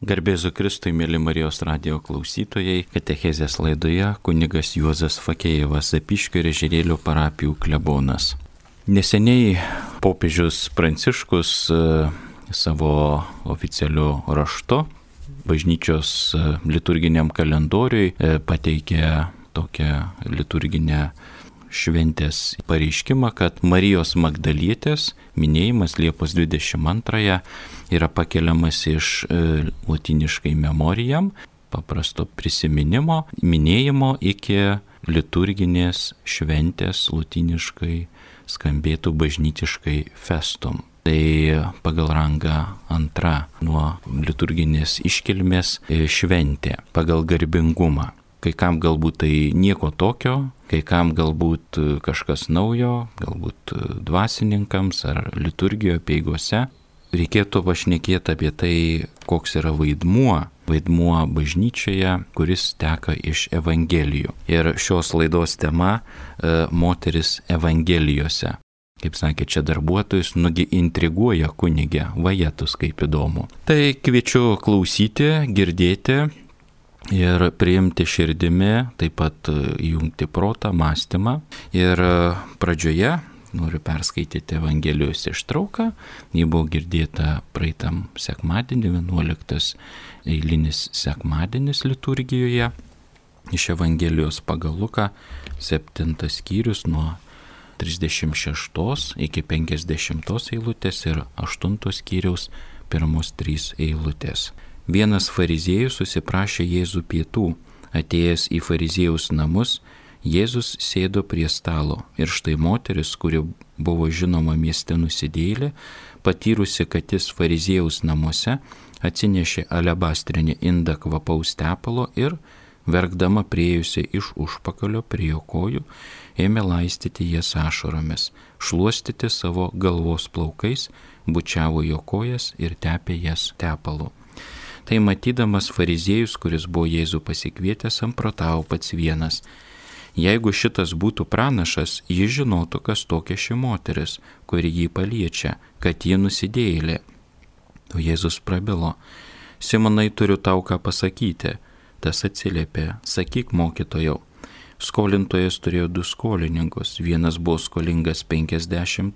Garbėzu Kristui, mėly Marijos radijo klausytojai, katechezės laidoje kunigas Juozas Fakėjevas, Zapyškio ir Ežerėlio parapijų klebonas. Neseniai popiežius Pranciškus savo oficialiu raštu bažnyčios liturginiam kalendoriui pateikė tokią liturginę šventės pareiškimą, kad Marijos Magdalietės minėjimas Liepos 22 yra pakeliamas iš lotyniškai memoriam, paprasto prisiminimo, minėjimo iki liturginės šventės lotyniškai skambėtų bažnytiškai festum. Tai pagal rangą antra nuo liturginės iškilmės šventė, pagal garbingumą. Kai kam galbūt tai nieko tokio, kai kam galbūt kažkas naujo, galbūt dvasininkams ar liturgijoje apeigose. Reikėtų pašnekėti apie tai, koks yra vaidmuo bažnyčioje, kuris teka iš Evangelijų. Ir šios laidos tema moteris Evangelijose. Kaip sakė čia darbuotojus, nugi intriguoja kunigė, vajetus kaip įdomu. Tai kviečiu klausyti, girdėti ir priimti širdimi, taip pat įjungti protą, mąstymą. Ir pradžioje noriu perskaityti Evangelijos ištrauką. Ji buvo girdėta praeitam sekmadienį, 11 eilinis sekmadienis liturgijoje. Iš Evangelijos pagal Luką 7 skyrius nuo 36 iki 50 eilutės ir 8 skyriaus pirmos 3 eilutės. Vienas fariziejus susiprašė Jėzų pietų. Atėjęs į fariziejaus namus, Jėzus sėdo prie stalo ir štai moteris, kuri buvo žinoma mieste nusidėjėlė, patyrusi, kad jis fariziejaus namuose, atsinešė alebastrinį indą kvapaus tepalo ir, verkdama priėjusi iš užpakalio prie jo kojų, ėmė laistyti jas ašaromis, šluostyti savo galvos plaukais, bučiavo jo kojas ir tepė jas tepalu. Tai matydamas fariziejus, kuris buvo Jėzų pasikvietęs, samprotavo pats vienas. Jeigu šitas būtų pranašas, jis žinotų, kas tokia ši moteris, kuri jį paliečia, kad ji nusidėjėlė. O Jėzus prabilo: Simonai, turiu tau ką pasakyti. Tas atsiliepė: sakyk, mokytojau. Skolintojas turėjo 2 skolininkus. Vienas buvo skolingas 500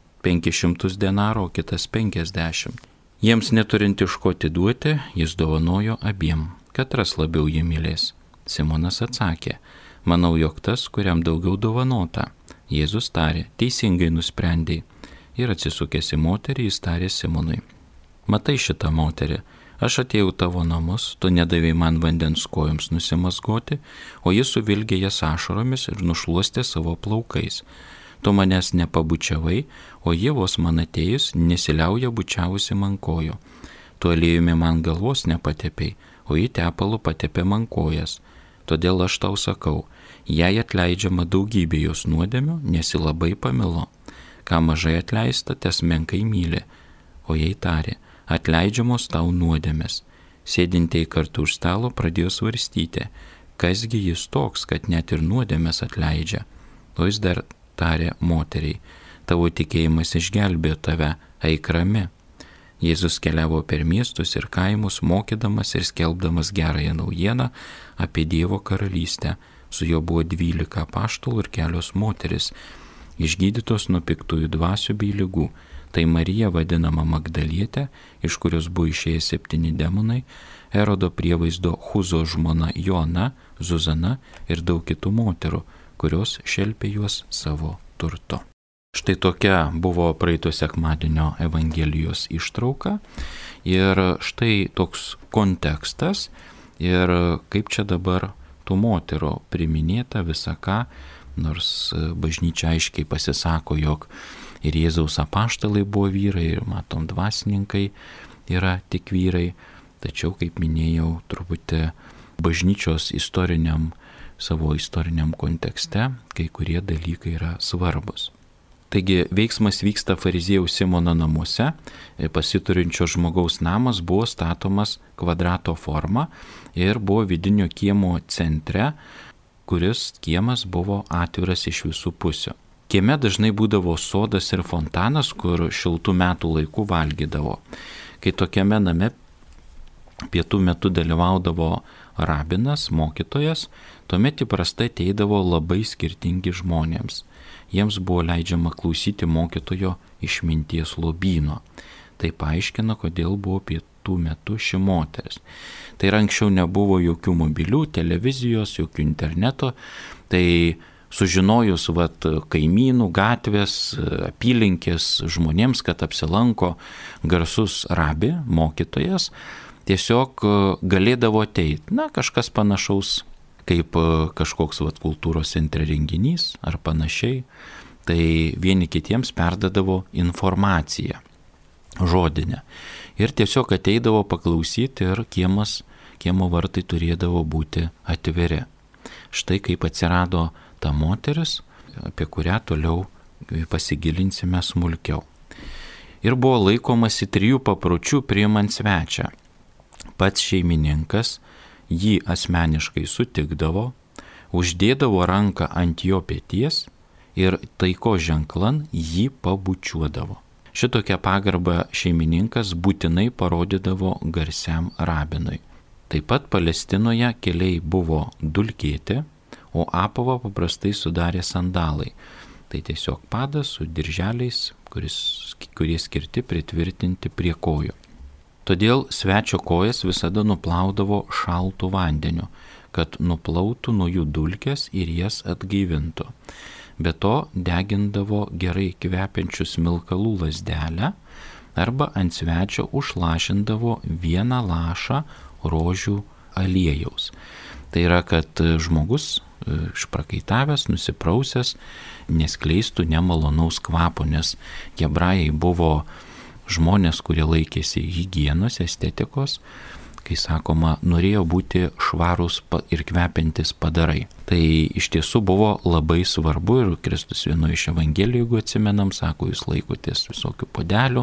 denarų, o kitas 50. Jiems neturint iš ko atiduoti, jis dovanojo abiem. Katras labiau jį mylės? Simonas atsakė: manau, jog tas, kuriam daugiau dovanota. Jėzus tarė: teisingai nusprendei. Ir atsisukęs į moterį, jis tarė Simonui: matai šitą moterį, aš atėjau tavo namus, tu nedavei man vandens kojoms nusimazgoti, o jis suvilgė jas ašaromis ir nušluostė savo plaukais. Tu manęs nepabučiavai, o ji vos man atėjus nesiliauja bučiavusi man kojų. Tu aliejumi man galvos nepatepei, o ji tepalu patepė man kojas. Todėl aš tau sakau, jai atleidžiama daugybė jos nuodėmių, nes ji labai pamilo. Ką mažai atleista, tas menkai myli. O jai tarė: atleidžiamos tau nuodėmės. Sėdintieji kartu už stalo pradėjo svarstyti, kasgi jis toks, kad net ir nuodėmės atleidžia. O jis dar tarė moteriai: tavo tikėjimas išgelbėjo tave, eik rami. Jėzus keliavo per miestus ir kaimus, mokydamas ir skelbdamas gerąją naujieną apie Dievo karalystę. Su juo buvo 12 apaštalų ir kelios moteris, išgydytos nuo piktųjų dvasių bei ligų. Tai Marija vadinama Magdalietė, iš kurios buvo išėję 7 demonai, Erodo prievaizdo Huzo žmona Joana, Zuzana ir daug kitų moterų, kurios šelpė juos savo turtu. Štai tokia buvo praeito sekmadienio Evangelijos ištrauka ir štai toks kontekstas ir kaip čia dabar tų moterų priminėta visą ką, nors bažnyčia aiškiai pasisako, jog ir Jėzaus apaštalai buvo vyrai ir matom dvasininkai yra tik vyrai, tačiau kaip minėjau truputį bažnyčios savo istoriniam kontekste kai kurie dalykai yra svarbus. Taigi veiksmas vyksta fariziejaus Simono namuose, pasiturinčio žmogaus namas buvo statomas kvadrato forma ir buvo vidinio kiemo centre, kuris kiemas buvo atviras iš visų pusių. Kieme dažnai būdavo sodas ir fontanas, kur šiltų metų laikų valgydavo. Kai tokiame name pietų metu dalyvaudavo rabinas, mokytojas, tuomet įprastai ateidavo labai skirtingi žmonėms. Jiems buvo leidžiama klausyti mokytojo išminties lobyno. Tai paaiškina, kodėl buvo pietų metu ši moteris. Tai anksčiau nebuvo jokių mobilių, televizijos, jokių interneto. Tai sužinojus kaimynų, gatvės, apylinkės žmonėms, kad apsilanko garsus rabi, mokytojas, tiesiog galėdavo ateiti. Kažkas panašaus kaip kažkoks kultūros centre renginys ar panašiai. Tai vieni kitiems perdadavo informaciją žodinę. Ir tiesiog ateidavo paklausyti ir kiemo vartai turėdavo būti atviri. Štai kaip atsirado ta moteris, apie kurią toliau pasigilinsime smulkiau. Ir buvo laikomasi 3 papročių priimant svečią. Pats šeimininkas jį asmeniškai sutikdavo, uždėdavo ranką ant jo peties ir taiko ženklan jį pabučiuodavo. Šitokią pagarbą šeimininkas būtinai parodydavo garsiam rabinui. Taip pat Palestinoje keliai buvo dulkėti, o apavą paprastai sudarė sandalai. Tai tiesiog padas su dirželiais, kurie skirti pritvirtinti prie kojų. Todėl svečio kojas visada nuplaudavo šaltu vandeniu, kad nuplautų nuo jų dulkes ir jas atgaivintų. Be to degindavo gerai kvepiančių smilkalų lazdelę arba ant svečio užlašindavo 1 lašą rožių aliejaus. Tai yra, kad žmogus išprakaitavęs, nusiprausęs, neskleistų nemalonaus kvapo, nes hebrajai buvo žmonės, kurie laikėsi higienos, estetikos, kai sakoma, norėjo būti švarūs ir kvepiantis padarai. Tai iš tiesų buvo labai svarbu ir Kristus vienoje iš evangelijų, jeigu atsimenam, sako, jūs laikotės visokių podelių,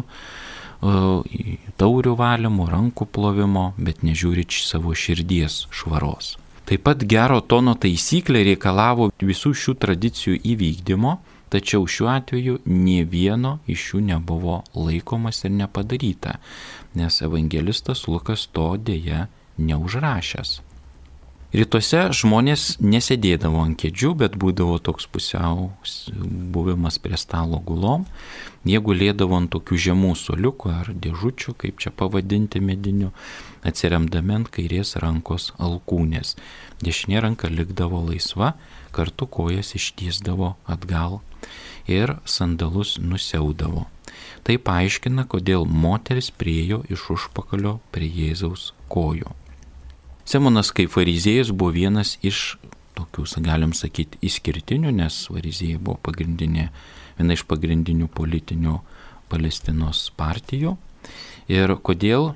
taurių valymo, rankų plovimo, bet nežiūrit savo širdies švaros. Taip pat gero tono taisyklė reikalavo visų šių tradicijų įvykdymo, tačiau šiuo atveju nė vieno iš jų nebuvo laikomas ir nepadaryta, nes evangelistas Lukas to dėja neužrašęs. Rytuose žmonės nesėdėdavo ant kėdžių, bet būdavo toks pusiau buvimas prie stalo gulom. Jie gulėdavo ant tokių žemų suoliukų ar dėžučių, kaip čia pavadinti medinių, atsiremdami ant kairės rankos alkūnės. Dešinė ranka likdavo laisva, kartu kojas ištiesdavo atgal ir sandalus nusiaudavo. Tai paaiškina, kodėl moteris priėjo iš užpakalio prie Jėzaus kojų. Simonas kaip fariziejus buvo vienas iš tokių, galim sakyti, išskirtinių, nes fariziejai buvo viena iš pagrindinių politinių Palestinos partijų. Ir kodėl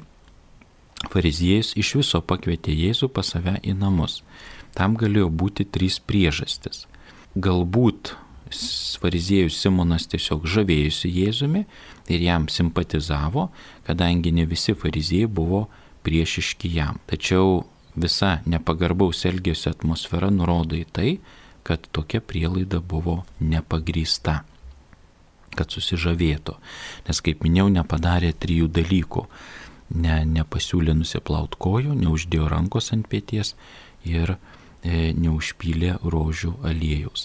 fariziejus iš viso pakvietė Jėzų pas save į namus. Tam galėjo būti 3 priežastis. Galbūt fariziejus Simonas tiesiog žavėjusi Jėzumi ir jam simpatizavo, kadangi ne visi fariziejai buvo priešiški jam. Tačiau visa nepagarbaus elgesio atmosfera nurodo į tai, kad tokia prielaida buvo nepagrįsta, kad susižavėtų. Nes, kaip minėjau, nepadarė 3 dalykų. Nepasiūlė nusiplaut kojų, neuždėjo rankos ant peties ir neužpylė rožių aliejaus.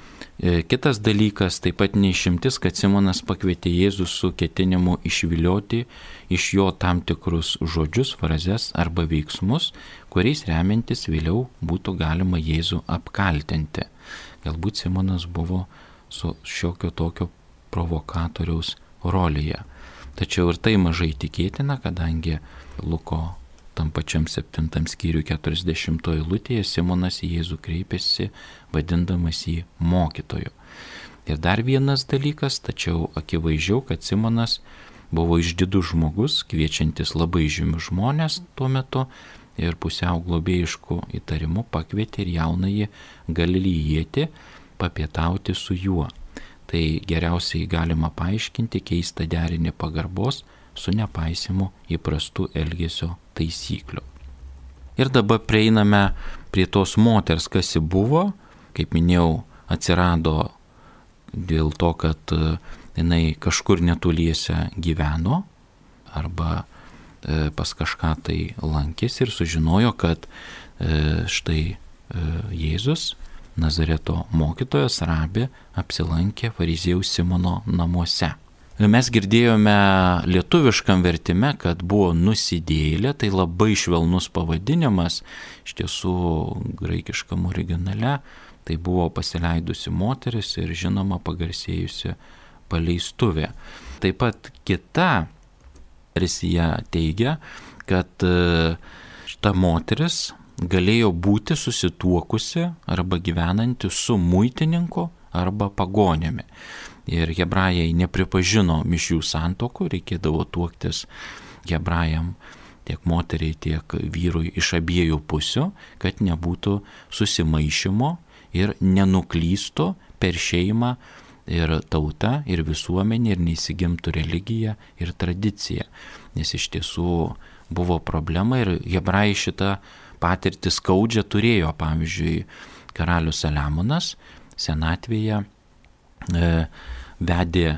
Kitas dalykas, taip pat neišimtis, kad Simonas pakvietė Jėzų su ketinimu išvilioti iš jo tam tikrus žodžius, frazes arba veiksmus, kuriais remiantis vėliau būtų galima Jėzų apkaltinti. Galbūt Simonas buvo su šiokio tokio provokatoriaus rolėje. Tačiau ir tai mažai tikėtina, kadangi Luko tam pačiam 7 skyriui 40 eilutėje Simonas į Jėzų kreipėsi, vadindamas jį mokytoju. Ir dar vienas dalykas, tačiau akivaizdžiau, kad Simonas buvo išdidus žmogus, kviečiantis labai žymius žmonės tuo metu ir pusiau globėjišku įtarimu pakvietė ir jaunąjį galilijietį papietauti su juo. Tai geriausiai galima paaiškinti keistą derinį pagarbos su nepaisimu įprastų elgesio taisyklių. Ir dabar prieiname prie tos moters, kas ji buvo. Kaip minėjau, atsirado dėl to, kad jinai kažkur netoliese gyveno arba pas kažką tai lankėsi ir sužinojo, kad štai Jėzus, Nazareto mokytojas, rabė, apsilankė fariziejaus Simono namuose. Mes girdėjome lietuviškam vertime, kad buvo nusidėjėlė, tai labai švelnus pavadinimas, iš tiesų graikiškam originale tai buvo pasileidusi moteris ir žinoma pagarsėjusi paleistuvė. Taip pat kita versija teigia, kad šita moteris galėjo būti susituokusi arba gyvenanti su muitininku arba pagonėmi. Ir hebrajai nepripažino mišrių santuokų, reikėdavo tuoktis hebrajam tiek moteriai, tiek vyrui iš abiejų pusių, kad nebūtų susimaišymo ir nenuklystų per šeimą ir tauta, ir visuomenė, ir neįsigimtų religija ir tradicija. Nes iš tiesų buvo problema ir hebrajai šitą patirtį skaudžią turėjo. Pavyzdžiui, karalius Saliamonas senatvėje vedė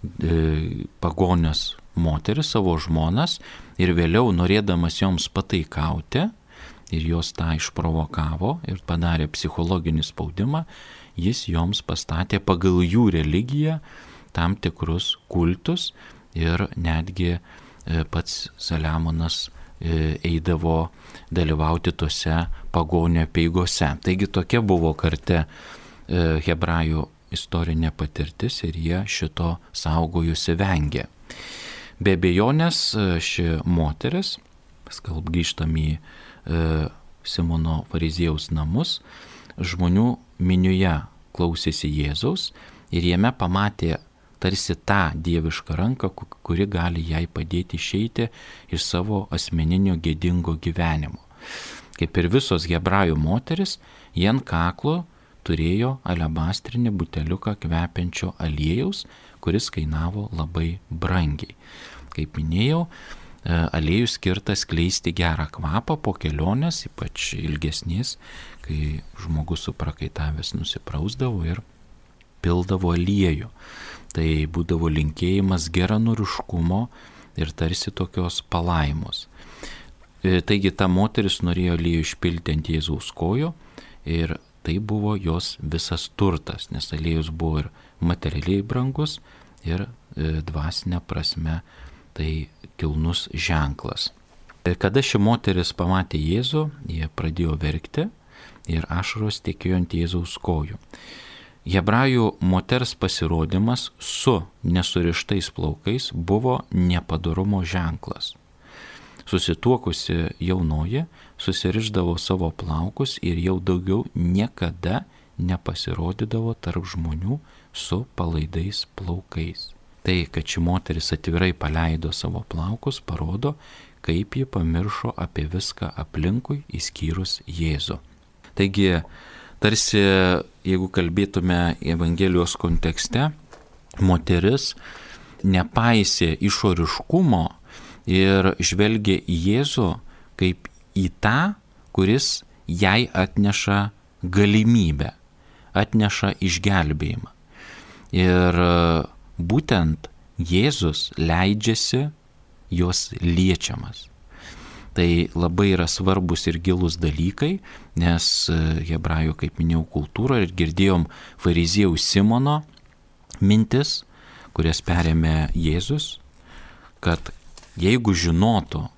pagonios moteris, savo žmonas, ir vėliau norėdamas joms pataikauti, ir jos tą išprovokavo ir padarė psichologinį spaudimą, jis joms pastatė pagal jų religiją tam tikrus kultus ir netgi pats Saliamonas eidavo dalyvauti tose pagonio apeigose. Taigi tokia buvo karti hebrajų istorinė patirtis ir jie šito saugojusi vengė. Be abejonės ši moteris, paskalb grįžtam į Simono fariziejaus namus, žmonių minioje klausėsi Jėzaus ir jame pamatė tarsi tą dievišką ranką, kuri gali jai padėti išeiti iš savo asmeninio gėdingo gyvenimo. Kaip ir visos hebrajų moteris, jie ant kaklo turėjo alebastrinį buteliuką kvepiančio aliejaus, kuris kainavo labai brangiai. Kaip minėjau, aliejus skirtas skleisti gerą kvapą po kelionės, ypač ilgesnės, kai žmogus suprakaitavęs nusiprausdavo ir pildavo aliejų. Tai būdavo linkėjimas geranoriškumo ir tarsi tokios palaimos. Taigi ta moteris norėjo aliejų išpilti ant Jėzaus kojų ir tai buvo jos visas turtas, nes aliejus buvo ir materialiai brangus, ir dvasinė prasme tai kilnus ženklas. Kada ši moteris pamatė Jėzų, jie pradėjo verkti ir ašaros tekėjo ant Jėzaus kojų. Hebrajų moters pasirodymas su nesurištais plaukais buvo nepadorumo ženklas. Susituokusi jaunoji susirišdavo savo plaukus ir jau daugiau niekada nepasirodydavo tarp žmonių su palaidais plaukais. Tai, kad ši moteris atvirai paleido savo plaukus, parodo, kaip ji pamiršo apie viską aplinkui, išskyrus Jėzų. Taigi, tarsi, jeigu kalbėtume Evangelijos kontekste, moteris nepaisė išoriškumo ir žvelgė į Jėzų kaip į tą, kuris jai atneša galimybę, atneša išgelbėjimą. Ir būtent Jėzus leidžiasi jos liečiamas. Tai labai yra svarbus ir gilus dalykai, nes hebrajų, kaip minėjau, kultūra ir girdėjom fariziejaus Simono mintis, kurias perėmė Jėzus, kad jeigu žinotų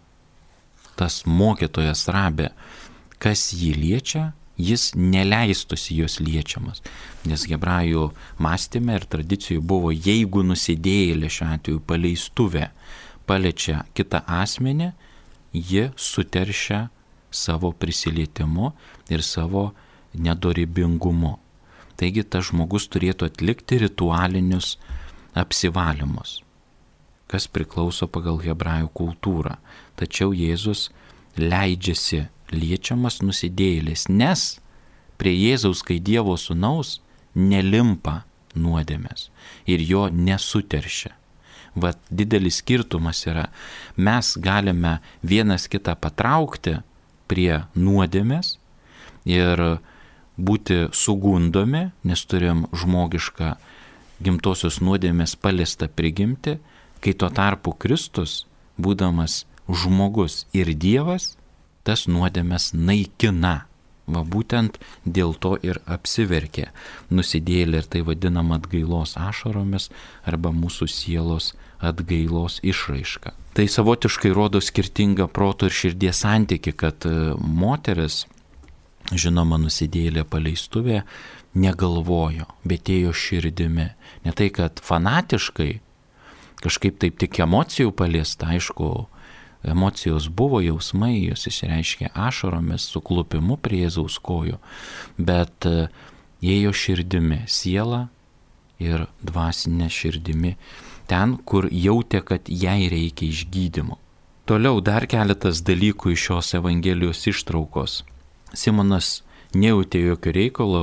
tas mokytojas rabė, kas jį liečia, jis neleistųsi jos liečiamas. Nes hebrajų mąstyme ir tradicijų buvo, jeigu nusidėjėlė šiuo atveju paleistuvė paliečia kitą asmenį, ji suteršia savo prisilietimu ir savo nedorybingumu. Taigi tas žmogus turėtų atlikti ritualinius apsivalymus, kas priklauso pagal hebrajų kultūrą. Tačiau Jėzus leidžiasi liečiamas nusidėjėlis, nes prie Jėzaus, kai Dievo sūnaus, nelimpa nuodėmės ir jo nesuteršia. Vat didelis skirtumas yra, mes galime vienas kitą patraukti prie nuodėmės ir būti sugundomi, nes turim žmogišką gimtosios nuodėmės paliestą prigimtį, kai tuo tarpu Kristus, būdamas žmogus ir Dievas tas nuodėmes naikina. Va būtent dėl to ir apsiverkė nusidėjėlė, ir tai vadinama atgailos ašaromis arba mūsų sielos atgailos išraiška. Tai savotiškai rodo skirtingą proto ir širdies santyki, kad moteris, žinoma, nusidėjėlė paleistuvė, negalvojo, bet ėjo širdimi. Ne tai, kad fanatiškai, kažkaip taip tik emocijų paliesta, aišku, emocijos buvo, jausmai, jos išreiškė ašaromis, suklupimu prie Jėzaus kojų, bet ėjo širdimi, siela ir dvasinė širdimi, ten, kur jautė, kad jai reikia išgydymo. Toliau dar keletas dalykų iš šios Evangelijos ištraukos. Simonas nejautė jokio reikalo,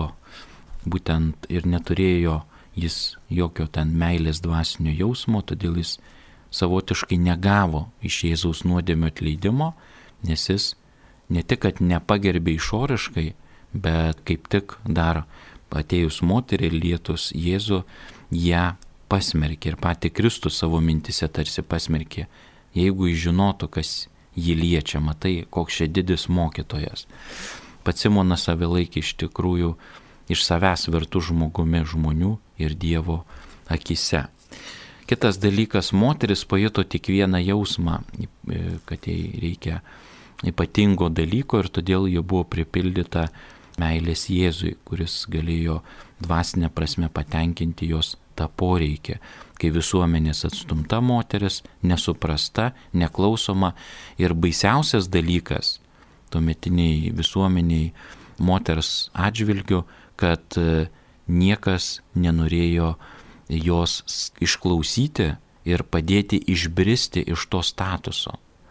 būtent ir neturėjo jis jokio ten meilės dvasinio jausmo, todėl jis savotiškai negavo iš Jėzaus nuodėmių atleidimo, nes jis ne tik, kad nepagerbė išoriškai, bet kaip tik dar atėjus moteriai lietus Jėzų, ją pasmerkė ir pati Kristus savo mintise tarsi pasmerkė. Jeigu jis žinotų, kas jį liečia, matai, koks čia didis mokytojas. Pats Simonas save laikė iš tikrųjų iš savęs vertų žmogumi, žmonių ir Dievo akise. Kitas dalykas, moteris pajuto tik vieną jausmą, kad jai reikia ypatingo dalyko ir todėl ji buvo pripildyta meilės Jėzui, kuris galėjo dvasinę prasme patenkinti jos tą poreikį. Kai visuomenės atstumta moteris, nesuprasta, neklausoma ir baisiausias dalykas tuometiniai visuomeniai moters atžvilgiu, kad niekas nenorėjo jos išklausyti ir padėti išbristi iš to statuso,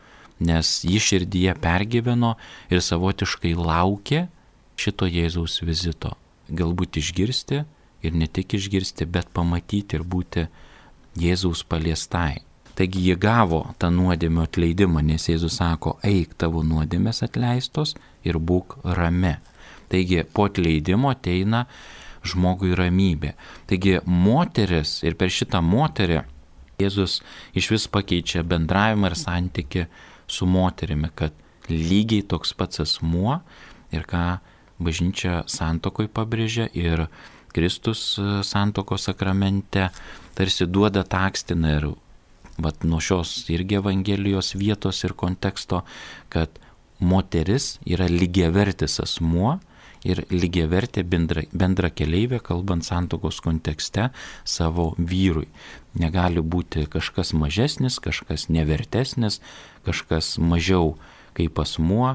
nes ji širdyje pergyveno ir savotiškai laukė šito Jėzaus vizito. Galbūt išgirsti ir ne tik išgirsti, bet pamatyti ir būti Jėzaus paliestai. Taigi ji gavo tą nuodėmio atleidimą, nes Jėzus sako, eik, tavo nuodėmės atleistos ir būk rami. Taigi po atleidimo ateina žmogui ramybė. Taigi moteris ir per šitą moterį Jėzus iš vis pakeičia bendravimą ir santyki su moterimi, kad lygiai toks pats asmuo ir ką bažnyčia santokoj pabrėžia ir Kristus santokos sakramente tarsi duoda takstiną ir nuo šios irgi Evangelijos vietos ir konteksto, kad moteris yra lygiavertis asmuo ir lygiavertė bendra keleivė, kalbant santokos kontekste, savo vyrui. Negali būti kažkas mažesnis, kažkas nevertesnis, kažkas mažiau kaip asmuo,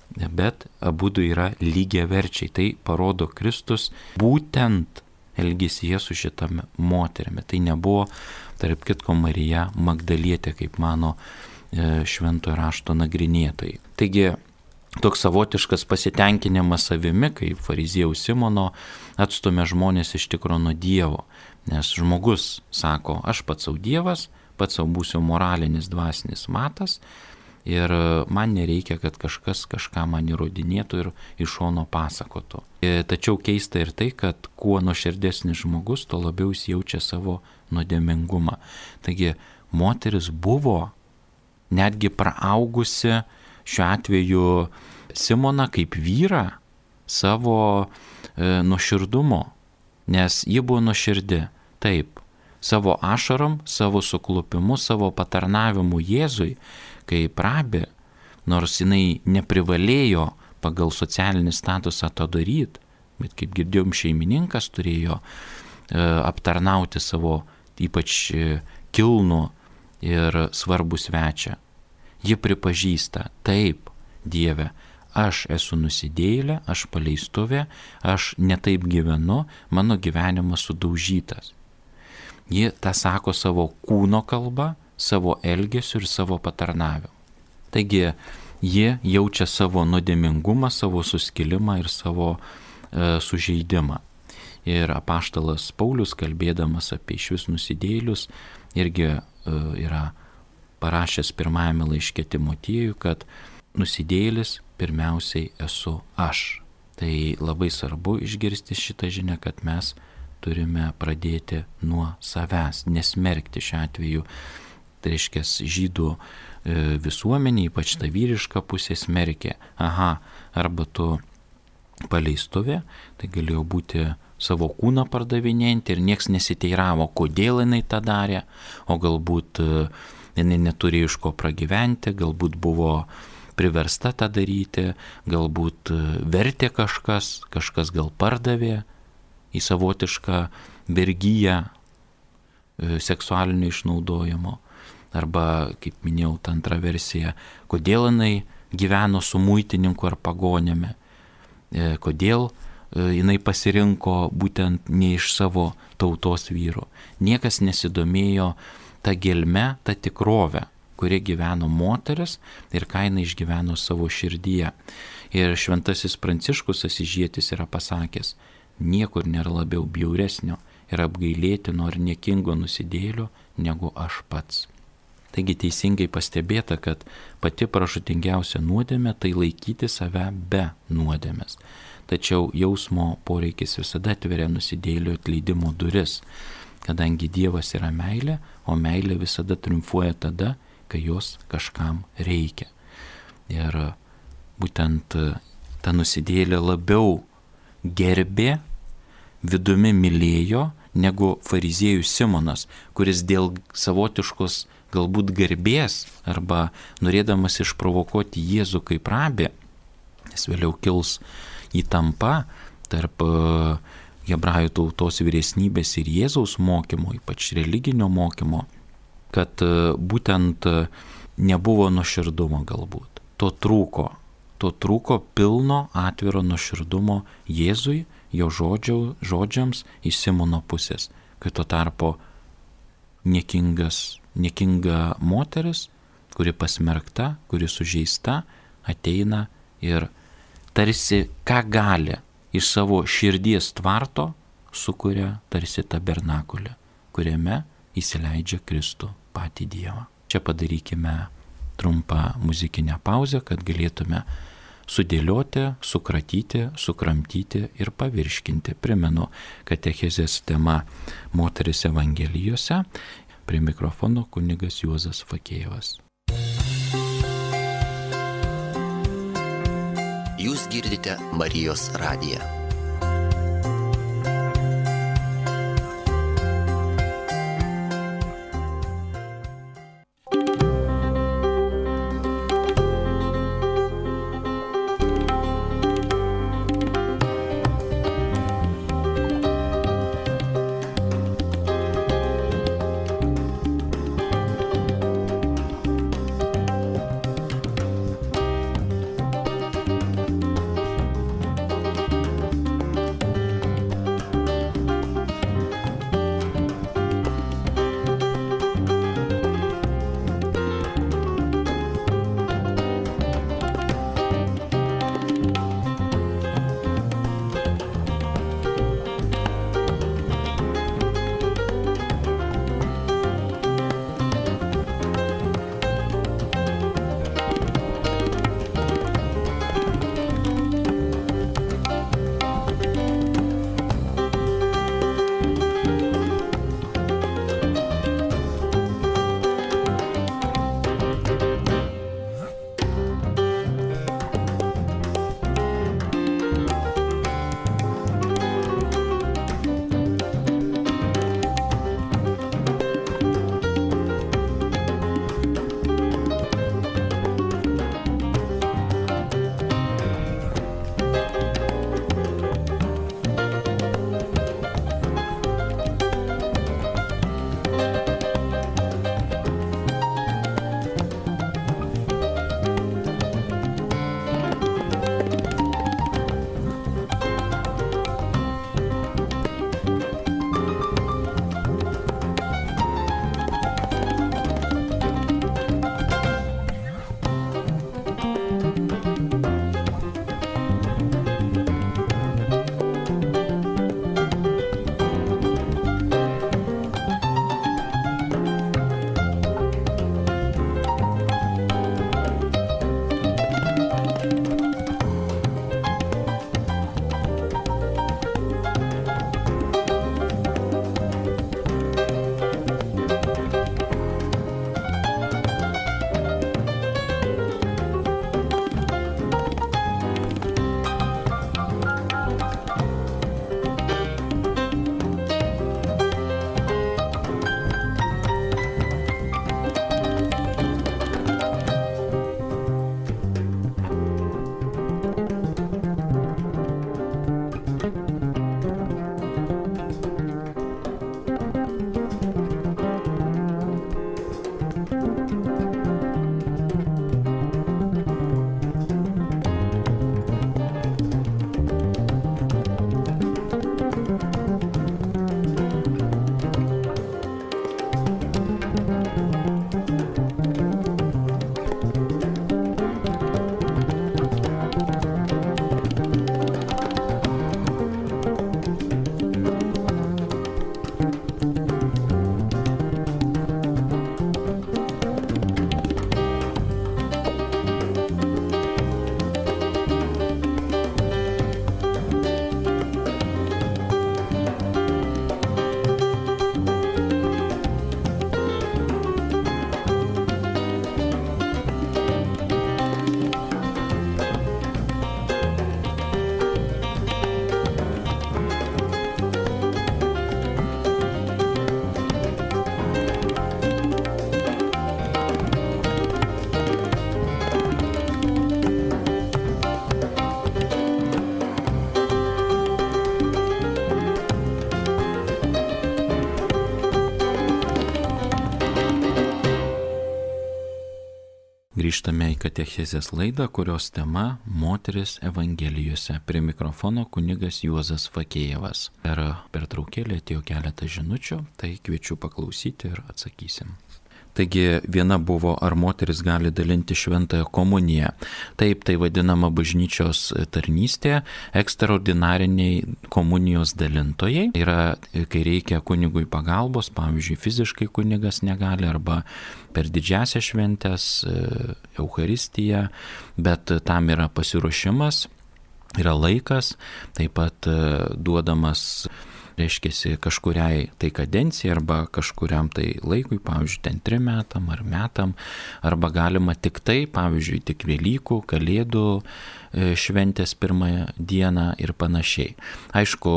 bet abudu yra lygiaverčiai. Tai parodo Kristus būtent elgesyje su šitame moterimi. Tai nebuvo, tarp kitko, Marija Magdalietė, kaip mano šventojo rašto nagrinėtojai. Taigi, toks savotiškas pasitenkinimas savimi, kaip fariziejaus Simono, atstumia žmonės iš tikro nuo Dievo. Nes žmogus sako, aš pats savo Dievas, pats savo būsiu moralinis, dvasinis matas ir man nereikia, kad kažkas kažką man įrodinėtų ir iš šono pasakotų. Tačiau keista ir tai, kad kuo nuoširdesnis žmogus, tuo labiau jis jaučia savo nuodėmingumą. Taigi moteris buvo netgi praaugusi šiuo atveju Simoną kaip vyrą savo nuoširdumo, nes ji buvo nuoširdi, taip, savo ašarom, savo suklupimu, savo patarnavimu Jėzui, kaip rabė, nors jinai neprivalėjo pagal socialinį statusą to daryti, bet kaip girdėjom, šeimininkas turėjo aptarnauti savo ypač kilnų ir svarbų svečią. Ji pripažįsta, taip, Dieve, aš esu nusidėjėlė, aš paleistuvė, aš netaip gyvenu, mano gyvenimas sudaužytas. Ji tą sako savo kūno kalba, savo elgesiu ir savo patarnavimu. Taigi, ji jaučia savo nuodėmingumą, savo suskilimą ir savo sužeidimą. Ir apaštalas Paulius, kalbėdamas apie išvis nusidėjėlius, irgi yra parašęs pirmajame laiške Timotiejui, kad nusidėjėlis pirmiausiai esu aš. Tai labai svarbu išgirsti šitą žinią, kad mes turime pradėti nuo savęs, nesmerkti šiuo atveju Tai reiškia, žydų visuomenė, ypač ta vyriška pusė, smerkė. Arba tu paleistuvė, tai galėjo būti savo kūną pardavinėjantį ir nieks nesiteiravo, kodėl jinai tą darė, o galbūt jinai neturi iš ko pragyventi, galbūt buvo priversta tą daryti, galbūt vertė kažkas gal pardavė į savotišką vergyją seksualinio išnaudojimo. Arba, kaip minėjau, ta antra versija, kodėl jinai gyveno su muitininku ar pagonėme, kodėl jinai pasirinko būtent ne iš savo tautos vyrų. Niekas nesidomėjo tą gelmę, tą tikrovę, kurie gyveno moteris ir ką jinai išgyveno savo širdyje. Ir šventasis Pranciškus Asyžietis yra pasakęs, niekur nėra labiau bjauresnio ir apgailėtino ir niekingo nusidėjėlio negu aš pats. Taigi teisingai pastebėta, kad pati pražūtingiausia nuodėmė tai laikyti save be nuodėmės. Tačiau jausmo poreikis visada atveria nusidėjėlio atleidimo duris, kadangi Dievas yra meilė, o meilė visada triumfuoja tada, kai jos kažkam reikia. Ir būtent ta nusidėjėlė labiau gerbė, vidumi mylėjo, negu fariziejus Simonas, kuris dėl savotiškos galbūt garbės arba norėdamas išprovokuoti Jėzų kaip rabį, nes vėliau kils įtampa tarp hebrajų tautos vyresnybės ir Jėzaus mokymo, ypač religinio mokymo, kad būtent nebuvo nuoširdumo galbūt. To trūko pilno atviro nuoširdumo Jėzui, jo žodžiams iš Simono pusės, kai tuo tarpu niekinga moteris, kuri pasmerkta, kuri sužeista, ateina ir tarsi ką gali iš savo širdies tvarto sukuria tarsi tabernakulį, kuriame įsileidžia Kristų patį Dievą. Čia padarykime trumpą muzikinę pauzę, kad galėtume sudėlioti, sukratyti, sukramtyti ir pavirškinti. Primenu, katechezės tema moteris Evangelijose. Prie mikrofono kunigas Juozas Fakėjevas. Jūs girdite Marijos radiją. grįžtame į katechezės laidą, kurios tema - moteris Evangelijose. Prie mikrofono kunigas Juozas Fakėjevas. Per pertraukėlę atėjo keletą žinučių, tai kviečiu paklausyti ir atsakysim. Taigi viena buvo, ar moteris gali dalinti šventąją komuniją. Taip, tai vadinama bažnyčios tarnystė, ekstraordinariniai komunijos dalintojai. Yra, kai reikia kunigui pagalbos, pavyzdžiui, fiziškai kunigas negali arba per didžiąsias šventės, Eucharistiją, bet tam yra pasiruošimas, yra laikas, taip pat duodamas reiškiasi kažkuriai tai kadencijai arba kažkuriam tai laikui, pavyzdžiui, ten 3 metam ar metam, arba galima tik tai, pavyzdžiui, tik Velykų, Kalėdų šventės 1 dieną ir panašiai. Aišku,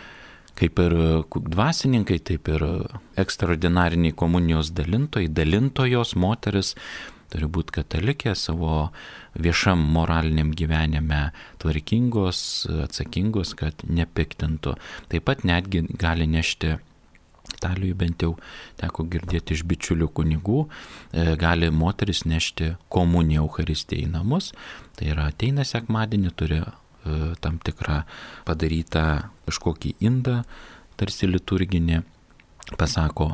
kaip ir dvasininkai, taip ir ekstraordinariniai komunijos dalintojos moteris turi būti katalikė, savo viešam moraliniam gyvenime tvarkingos, atsakingos, kad nepiktintų. Taip pat netgi gali nešti, Italijoje bent jau teko girdėti iš bičiulių kunigų, gali moteris nešti komuniją Eucharistiją į namus. Tai yra ateina sekmadienį, turi tam tikrą padarytą kažkokį indą, tarsi liturginį, pasako,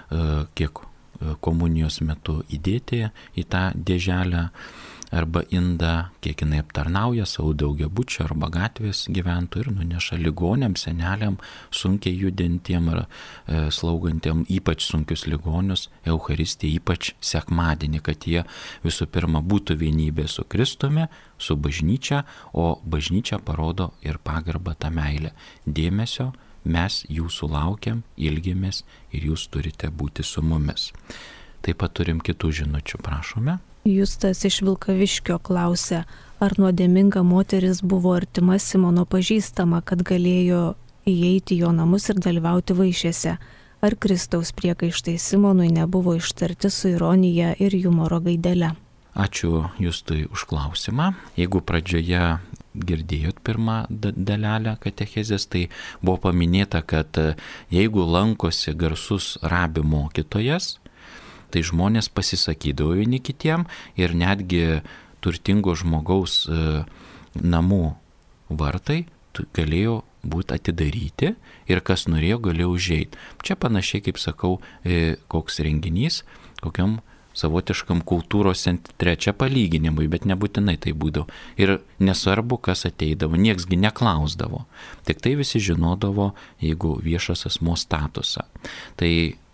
kiek komunijos metu įdėti į tą dėželę arba indą, kiek jinai aptarnauja savo daugiabučio arba gatvės gyventojų ir nuneša ligoniam, seneliam, sunkiai judintiem ar slaugantiem ypač sunkius ligonius Eucharistiją, ypač sekmadienį, kad jie visų pirma būtų vienybė su Kristumi, su bažnyčia, o bažnyčia parodo ir pagarbą tą meilę. Dėmesio, mes jūsų laukiam, ilgimės ir jūs turite būti su mumis. Taip pat turim kitų žinučių, prašome. Justas iš Vilkaviškio klausia, ar nuodėminga moteris buvo artima Simono pažįstama, kad galėjo įeiti į jo namus ir dalyvauti vaišėse. Ar Kristaus priekaištai Simonui nebuvo ištarti su ironija ir humoro gaidele? Ačiū Justui už klausimą. Jeigu pradžioje girdėjot pirmą dalelę katechezės, tai buvo paminėta, kad jeigu lankosi garsus rabi mokytojas, tai žmonės pasisakydavo vieni kitiem ir netgi turtingo žmogaus namų vartai galėjo būti atidaryti ir kas norėjo galėjo užeiti. Čia panašiai, kaip sakau, koks renginys, kokiam savotiškam kultūros centre, čia palyginimui, bet nebūtinai tai būdavo. Ir nesvarbu, kas ateidavo, nieksgi neklausdavo. Tik tai visi žinodavo, jeigu viešas asmo statusą. Tai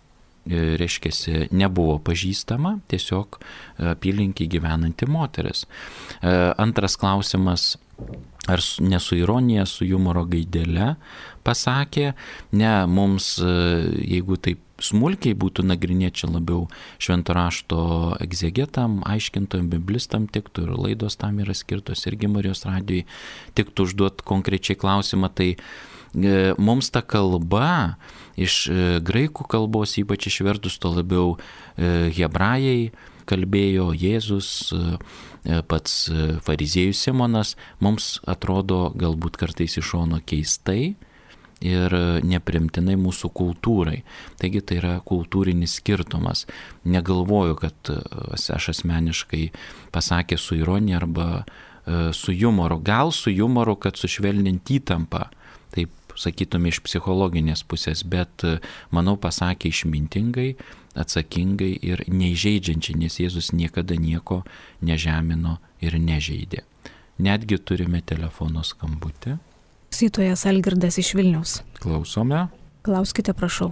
reiškiasi, nebuvo pažįstama, tiesiog apylinkiai gyvenanti moteris. Antras klausimas, ar ne su ironija, su humoro gaidele pasakė, ne, mums, jeigu taip smulkiai būtų nagrinėti, čia labiau švento rašto egzegetam, aiškintojam, biblistam tiktų ir laidos tam yra skirtos irgi Marijos radijui, tiktų užduoti konkrečiai klausimą, tai mums ta kalba iš graikų kalbos, ypač išvertus, to labiau hebrajai kalbėjo, Jėzus, pats fariziejus Simonas, mums atrodo galbūt kartais iš šono keistai ir neprimtinai mūsų kultūrai. Taigi tai yra kultūrinis skirtumas. Negalvoju, kad aš asmeniškai pasakė su ironija arba su humoru. Gal su humoru, kad sušvelninti įtampą, taip sakytume iš psichologinės pusės, bet manau pasakė išmintingai, atsakingai ir neįžeidžiančiai, nes Jėzus niekada nieko nežemino ir nežeidė. Netgi turime telefono skambutį. Klausytojas Algirdas iš Vilniaus. Klausome. Klauskite, prašau.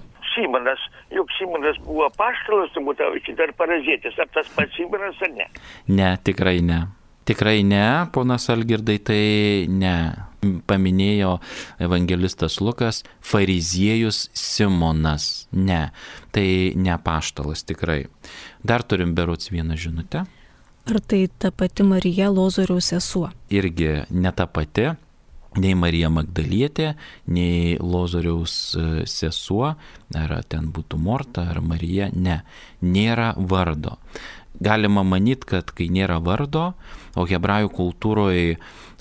Simonas buvo apaštalas, turbūt dar parazėtis. Ar tas pats Simonas ar ne? Ne, tikrai ne. Tikrai ne, ponas Algirdai, tai ne. Paminėjo evangelistas Lukas, fariziejus Simonas. Ne, tai ne apaštalas tikrai. Dar turim berods vieną žinutę. Ar tai ta pati Marija Lozoriaus sesuo? Irgi ne ta pati, nei Marija Magdalietė, nei Lozoriaus sesuo, ar ten būtų Morta, ar Marija, ne, nėra vardo. Galima manyti, kad kai nėra vardo, o hebrajų kultūroje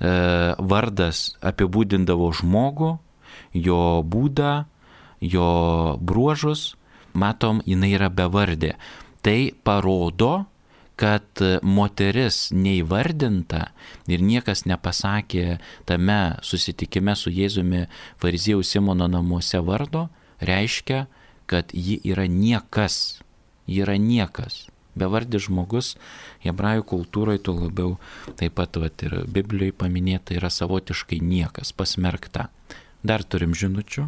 vardas apibūdindavo žmogų, jo būdą, jo bruožus, matom, jinai yra bevardė. Tai parodo, kad moteris neįvardinta ir niekas nepasakė tame susitikime su Jėzumi fariziejaus Simono namuose vardo, reiškia, kad ji yra niekas. Ji yra niekas. Bevardis žmogus hebrajų kultūroje tuo labiau, taip pat ir Biblijoje paminėta, yra savotiškai niekas, pasmerkta. Dar turim žinučių?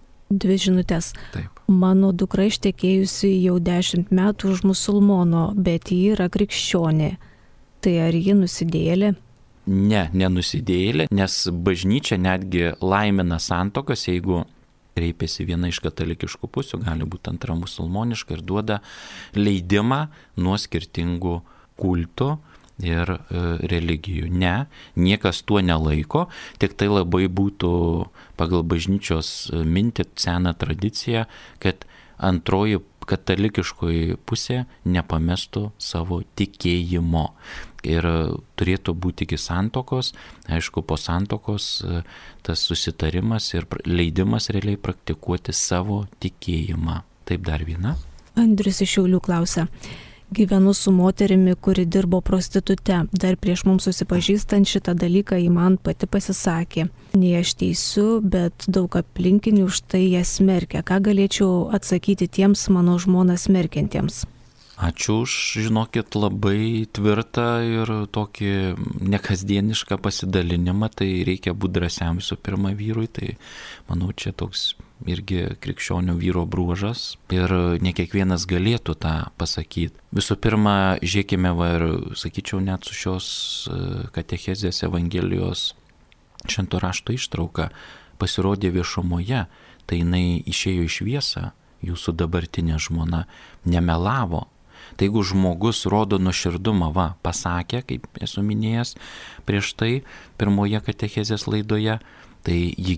2 žinutės. Taip. Mano dukra ištekėjusi jau 10 metų už musulmono, bet ji yra krikščionė. Tai ar ji nusidėjėlė? Ne, nenusidėjėlė, nes bažnyčia netgi laimina santuokas, jeigu kreipiasi viena iš katalikiškų pusių, gali būti antra musulmoniška ir duoda leidimą nuo skirtingų kultų ir religijų. Ne, niekas tuo nelaiko, tik tai labai būtų pagal bažnyčios mintį seną tradiciją, kad antroji katalikiškoji pusė nepamestų savo tikėjimo. Ir turėtų būti iki santuokos, aišku, po santuokos tas susitarimas ir leidimas realiai praktikuoti savo tikėjimą. Taip, dar viena. Andrius iš Šiaulių klausia. Gyvenu su moterimi, kuri dirbo prostitute. Dar prieš mums susipažįstant šitą dalyką ji man pati pasisakė. Nei aš teisiu, bet daug aplinkinių už tai ją smerkia. Ką galėčiau atsakyti tiems mano žmoną smerkiantiems? Ačiū už, žinokit, labai tvirtą ir tokį nekasdienišką pasidalinimą, tai reikia būti drąsiam visų pirma vyrui, tai manau čia toks irgi krikščionių vyro bruožas ir ne kiekvienas galėtų tą pasakyti. Visų pirma, žiūrėkime, ir sakyčiau, net su šios katechezės Evangelijos švento rašto ištrauka pasirodė viešumoje, tai jinai išėjo į šviesą, jūsų dabartinė žmona nemelavo. Tai jeigu žmogus rodo nuoširdumą, pasakė, kaip esu minėjęs prieš tai pirmoje katechezės laidoje, tai jį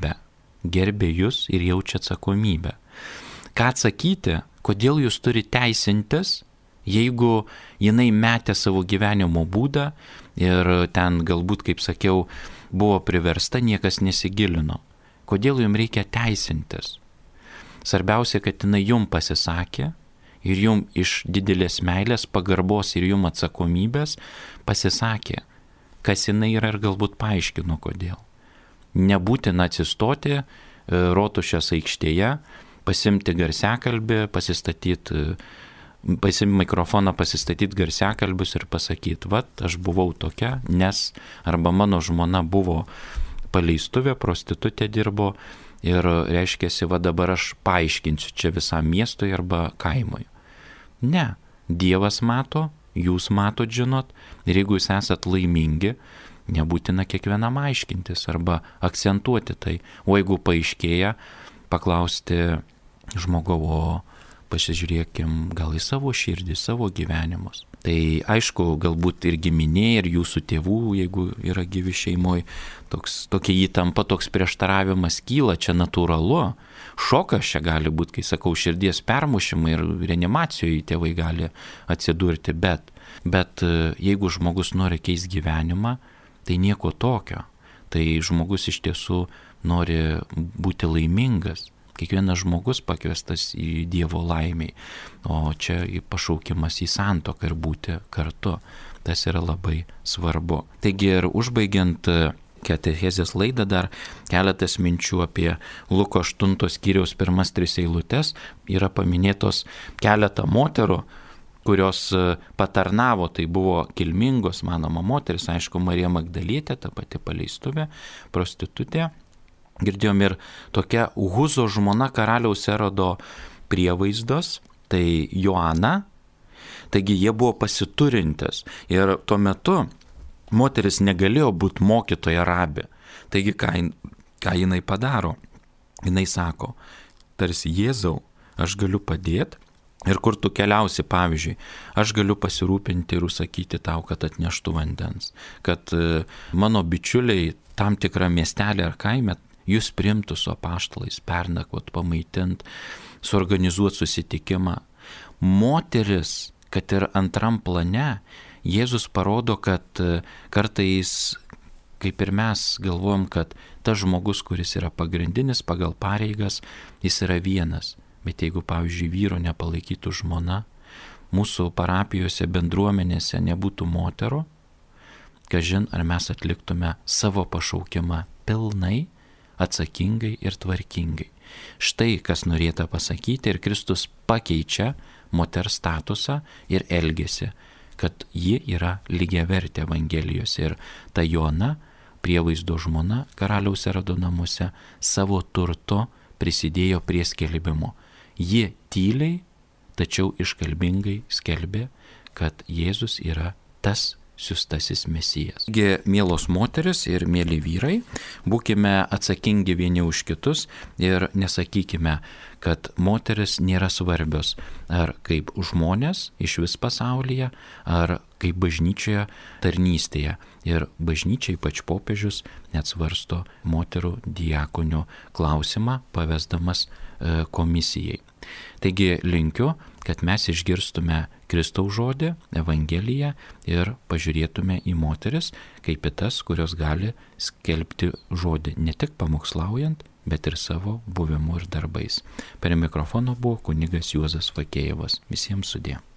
gerbė jūs ir jaučia atsakomybę. Ką atsakyti, kodėl jūs turi teisintis, jeigu jinai metė savo gyvenimo būdą ir ten galbūt, kaip sakiau, buvo priversta, niekas nesigilino. Kodėl jums reikia teisintis? Svarbiausia, kad jinai jums pasisakė, ir jums iš didelės meilės, pagarbos ir jums atsakomybės pasisakė, kas jinai yra ir galbūt paaiškino kodėl. Nebūtina atsistoti Rotušės aikštėje, pasimti garsiakalbį, pasimti mikrofoną, pasistatyti garsiakalbius ir pasakyti, aš buvau tokia, nes arba mano žmona buvo paleistuvė, prostitutė dirbo ir reiškiasi, dabar aš paaiškinsiu čia visam miestui arba kaimui. Ne, Dievas mato, jūs matot, žinot, ir jeigu jūs esat laimingi, nebūtina kiekvienam aiškintis arba akcentuoti tai. O jeigu paaiškėja, paklausti žmogau, pasižiūrėkim gal į savo širdį, savo gyvenimus. Tai aišku, galbūt ir giminė, ir jūsų tėvų, jeigu yra gyvi šeimoje, tokia įtampa, toks prieštaravimas kyla, čia natūralu. Šokas čia gali būti, kai sakau, širdies permušimai ir reanimacijoje tėvai gali atsidurti, bet jeigu žmogus nori keisti gyvenimą, tai nieko tokio. Tai žmogus iš tiesų nori būti laimingas. Kiekvienas žmogus pakviestas į Dievo laimiai, o čia pašaukimas į santuoką ir būti kartu. Tas yra labai svarbu. Taigi ir užbaigiant katechezės laidą dar keletas minčių apie Luko 8 skyriaus 1-3 eilutes. Yra paminėtos keletą moterų, kurios patarnavo, tai buvo kilmingos, manoma, moteris, aišku, Marija Magdalietė, ta pati paleistuvė, prostitutė. Girdėjom ir tokia Huzo žmona karaliaus Erodo prievaizdos, tai Joana, taigi jie buvo pasiturintis ir tuo metu moteris negalėjo būti mokytoja rabė. Taigi ką jinai padaro? Jinai sako, tarsi Jėzau, aš galiu padėti ir kur tu keliausi, pavyzdžiui, aš galiu pasirūpinti ir užsakyti tau, kad atneštų vandens, kad mano bičiuliai tam tikrą miestelį ar kaimę jūs priimtų su apaštalais, pernakvot, pamaitint, suorganizuoti susitikimą. Moteris, kad ir antram plane, Jėzus parodo, kad kartais, kaip ir mes galvojam, kad tas žmogus, kuris yra pagrindinis pagal pareigas, jis yra vienas. Bet jeigu, pavyzdžiui, vyro nepalaikytų žmona, mūsų parapijose, bendruomenėse nebūtų moterų, kažin ar mes atliktume savo pašaukimą pilnai, atsakingai ir tvarkingai. Štai kas norėta pasakyti, ir Kristus pakeičia moters statusą ir elgesį, kad ji yra lygiavertė Evangelijose. Ir ta Joana, prievaizdo žmona karaliaus Erodo namuose, savo turto prisidėjo prie skelbimo. Ji tyliai, tačiau iškalbingai skelbė, kad Jėzus yra tas siųstasis Mesijas. Taigi, mielos moteris ir mėly vyrai, būkime atsakingi vieni už kitus ir nesakykime, kad moteris nėra svarbios ar kaip žmonės iš vis pasaulyje, ar kaip bažnyčioje tarnystėje. Ir bažnyčia, ypač popiežius, net svarsto moterų diakonių klausimą, pavesdamas komisijai. Taigi linkiu, kad mes išgirstume Kristaus žodį, Evangeliją ir pažiūrėtume į moteris kaip į tas, kurios gali skelbti žodį ne tik pamokslaujant, bet ir savo buvimu ir darbais. Per mikrofoną buvo kunigas Juozas Fakėjevas. Visiems sudie.